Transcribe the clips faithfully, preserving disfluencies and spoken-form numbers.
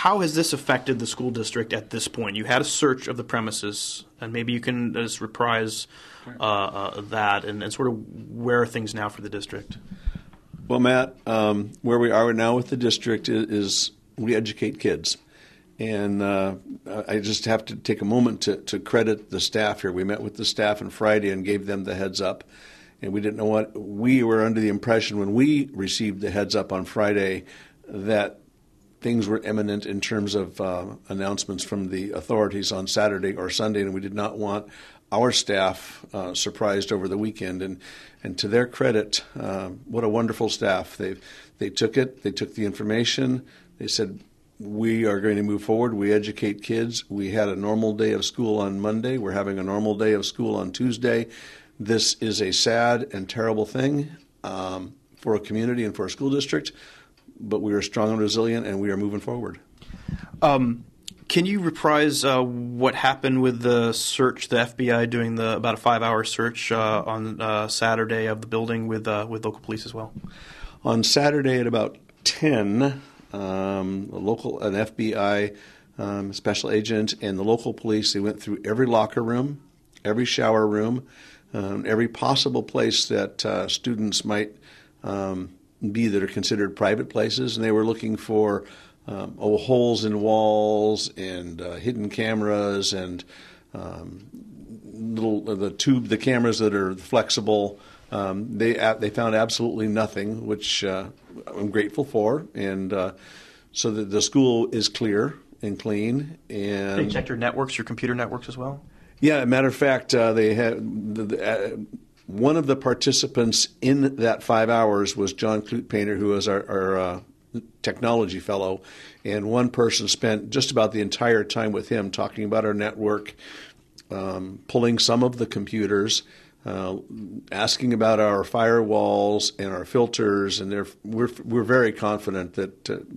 how has this affected the school district at this point? You had a search of the premises, and maybe you can just reprise uh, uh, that and, and sort of where are things now for the district? Well, Matt, um, where we are now with the district is, is we educate kids. And uh, I just have to take a moment to, to credit the staff here. We met with the staff on Friday and gave them the heads up. And we didn't know what – we were under the impression when we received the heads up on Friday that things were imminent in terms of uh, announcements from the authorities on Saturday or Sunday, and we did not want our staff uh, surprised over the weekend. And, and to their credit, uh, what a wonderful staff. They they took it. They took the information. They said, we are going to move forward. We educate kids. We had a normal day of school on Monday. We're having a normal day of school on Tuesday. This is a sad and terrible thing um, for a community and for a school district, but we are strong and resilient, and we are moving forward. Um, can you reprise uh, what happened with the search, the F B I doing the about a five-hour search uh, on uh, Saturday of the building with uh, with local police as well? On Saturday at about ten, um, a local an F B I um, special agent and the local police, they went through every locker room, every shower room, um, every possible place that uh, students might um, be that are considered private places, and they were looking for um, oh, holes in walls and uh, hidden cameras and um, little the tube the cameras that are flexible. Um, they uh, they found absolutely nothing, which uh, I'm grateful for, and uh, so that the school is clear and clean. And they checked your networks, your computer networks as well. Yeah, matter of fact, uh, they had the, the, uh, one of the participants in that five hours was John Clute-Painter, who is our, our uh, technology fellow, and one person spent just about the entire time with him talking about our network, um, pulling some of the computers, uh, asking about our firewalls and our filters, and we're we're very confident that uh,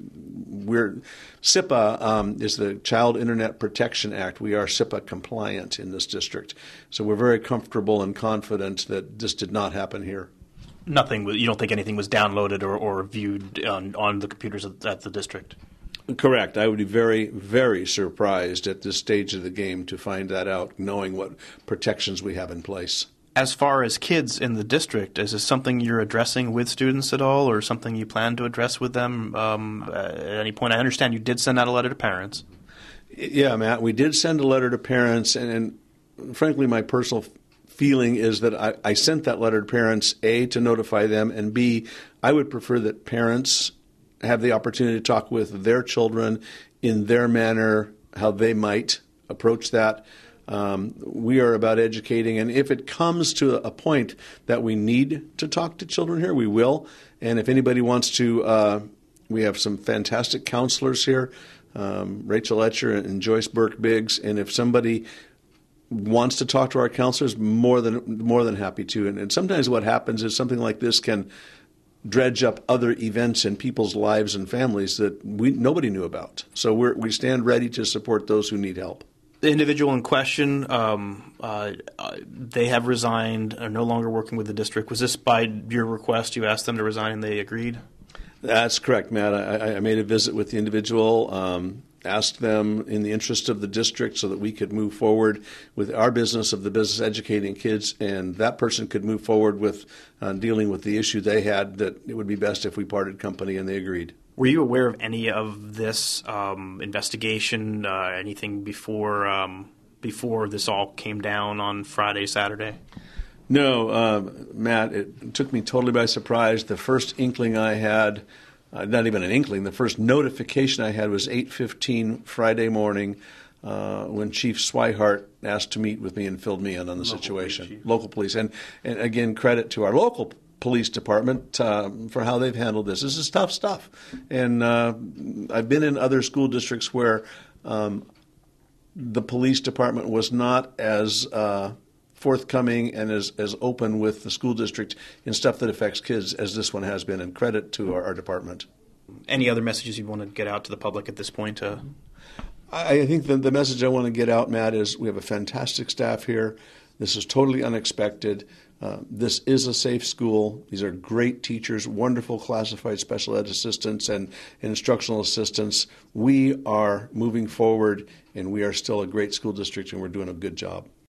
we're S I P A um, is the Child Internet Protection Act. We are S I P A compliant in this district, so we're very comfortable and confident that this did not happen here. Nothing. You don't think anything was downloaded or, or viewed on, on the computers at, at the district? Correct. I would be very, very surprised at this stage of the game to find that out, knowing what protections we have in place. As far as kids in the district, is this something you're addressing with students at all, or something you plan to address with them um, at any point? I understand you did send out a letter to parents. Yeah, Matt, we did send a letter to parents, and, and frankly, my personal feeling is that I, I sent that letter to parents, A, to notify them, and B, I would prefer that parents have the opportunity to talk with their children in their manner, how they might approach that. Um, we are about educating, and if it comes to a point that we need to talk to children here, we will. And if anybody wants to, uh, we have some fantastic counselors here, um, Rachel Etcher and Joyce Burke-Biggs, and if somebody wants to talk to our counselors, more than more than happy to. And, and sometimes what happens is something like this can dredge up other events in people's lives and families that we nobody knew about. So we're, we stand ready to support those who need help. The individual in question, um, uh, they have resigned, are no longer working with the district. Was this by your request? You asked them to resign and they agreed? That's correct, Matt. I, I made a visit with the individual, um, asked them in the interest of the district so that we could move forward with our business of the business educating kids, and that person could move forward with uh, dealing with the issue they had, that it would be best if we parted company, and they agreed. Were you aware of any of this um, investigation, uh, anything before um, before this all came down on Friday, Saturday? No, uh, Matt, it took me totally by surprise. The first inkling I had, uh, not even an inkling, the first notification I had was eight fifteen Friday morning uh, when Chief Swihart asked to meet with me and filled me in on the local situation. Police local police. And, and again, credit to our local police department uh, for how they've handled this. This is tough stuff. And uh, I've been in other school districts where um, the police department was not as uh, forthcoming and as, as open with the school district in stuff that affects kids as this one has been, and credit to our, our department. Any other messages you want to get out to the public at this point? Uh... I, I think the, the message I want to get out, Matt, is we have a fantastic staff here. This is totally unexpected. Uh, this is a safe school. These are great teachers, wonderful classified special ed assistants and, and instructional assistants. We are moving forward, and we are still a great school district, and we're doing a good job.